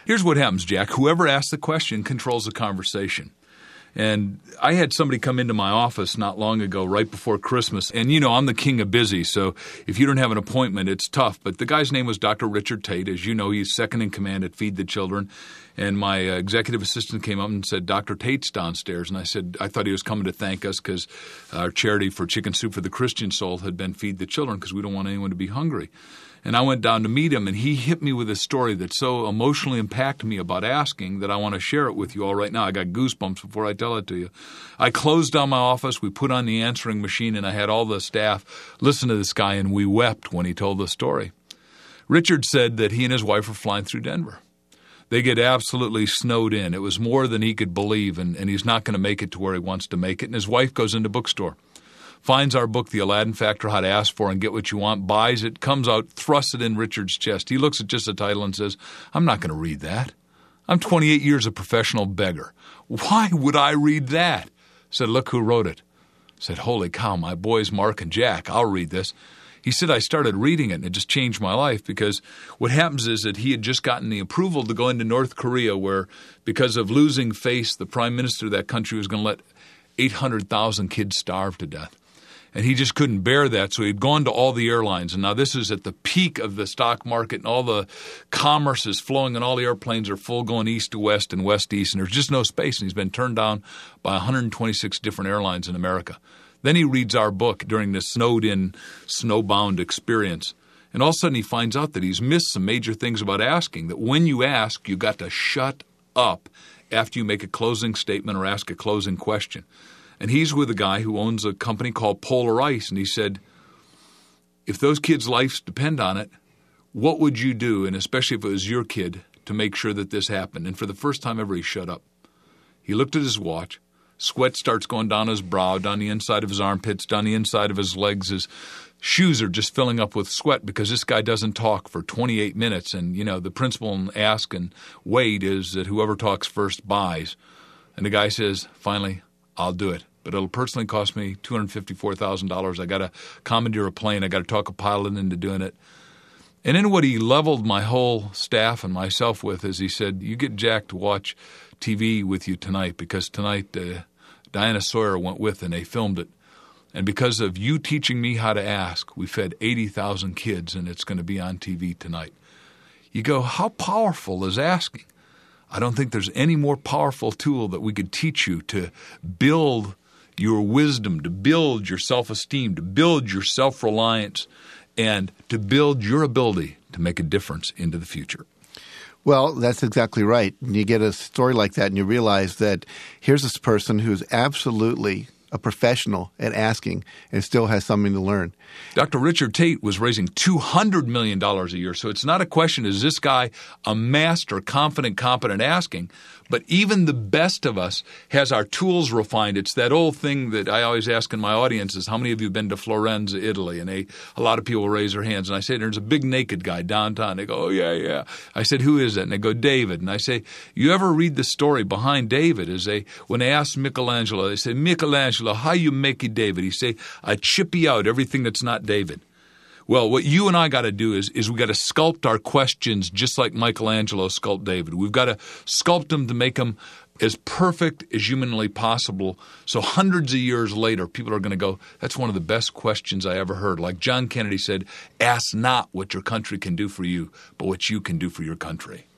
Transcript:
Here's what happens, Jack. Whoever asks the question controls the conversation. And I had somebody come into my office not long ago, right before Christmas. And, I'm the king of busy, so if you don't have an appointment, it's tough. But the guy's name was Dr. Richard Tate. As you know, he's second in command at Feed the Children. And my executive assistant came up and said, Dr. Tate's downstairs. And I said, I thought he was coming to thank us because our charity for Chicken Soup for the Christian Soul had been Feed the Children because we don't want anyone to be hungry. And I went down to meet him, and he hit me with a story that so emotionally impacted me about asking that I want to share it with you all right now. I got goosebumps before I tell it to you. I closed down my office, we put on the answering machine, and I had all the staff listen to this guy, and we wept when he told the story. Richard said that he and his wife were flying through Denver. They get absolutely snowed in. It was more than he could believe, and he's not going to make it to where he wants to make it. And his wife goes into bookstore, finds our book, The Aladdin Factor, How to Ask For and Get What You Want, buys it, comes out, thrusts it in Richard's chest. He looks at just the title and says, I'm not going to read that. I'm 28 years a professional beggar. Why would I read that? Said, look who wrote it. Said, holy cow, my boys Mark and Jack, I'll read this. He said, I started reading it, and it just changed my life because what happens is that he had just gotten the approval to go into North Korea where, because of losing face, the prime minister of that country was going to let 800,000 kids starve to death. And he just couldn't bear that, so he'd gone to all the airlines. And now this is at the peak of the stock market, and all the commerce is flowing, and all the airplanes are full going east to west and west to east, and there's just no space. And he's been turned down by 126 different airlines in America. Then he reads our book during this snowed-in, snowbound experience. And all of a sudden he finds out that he's missed some major things about asking, that when you ask, you got to shut up after you make a closing statement or ask a closing question. And he's with a guy who owns a company called Polar Ice, and he said, if those kids' lives depend on it, what would you do, and especially if it was your kid, to make sure that this happened? And for the first time ever, he shut up. He looked at his watch. Sweat starts going down his brow, down the inside of his armpits, down the inside of his legs. His shoes are just filling up with sweat because this guy doesn't talk for 28 minutes. And, the principle in ask and wait is that whoever talks first buys. And the guy says, finally, I'll do it. But it'll personally cost me $254,000. I got to commandeer a plane. I got to talk a pilot into doing it. And then what he leveled my whole staff and myself with is he said, you get Jack to watch TV with you tonight because tonight Diana Sawyer went with and they filmed it. And because of you teaching me how to ask, we fed 80,000 kids and it's going to be on TV tonight. You go, how powerful is asking? I don't think there's any more powerful tool that we could teach you to build your wisdom, to build your self-esteem, to build your self-reliance, and to build your ability to make a difference into the future. Well, that's exactly right. And you get a story like that and you realize that here's this person who's absolutely a professional at asking and still has something to learn. Dr. Richard Tate was raising $200 million a year. So it's not a question, is this guy a master, confident, competent asking? But even the best of us has our tools refined. It's that old thing that I always ask in my audience is, how many of you have been to Florence, Italy? And a lot of people raise their hands. And I say, there's a big naked guy downtown. They go, oh, yeah. I said, who is that? And they go, David. And I say, you ever read the story behind David? When they asked Michelangelo, they say, Michelangelo, how you make it David? He say, I chippy out everything that's not David. Well, what you and I got to do is we got to sculpt our questions just like Michelangelo sculpted David. We've got to sculpt them to make them as perfect as humanly possible. So hundreds of years later, people are going to go, that's one of the best questions I ever heard. Like John Kennedy said, ask not what your country can do for you, but what you can do for your country.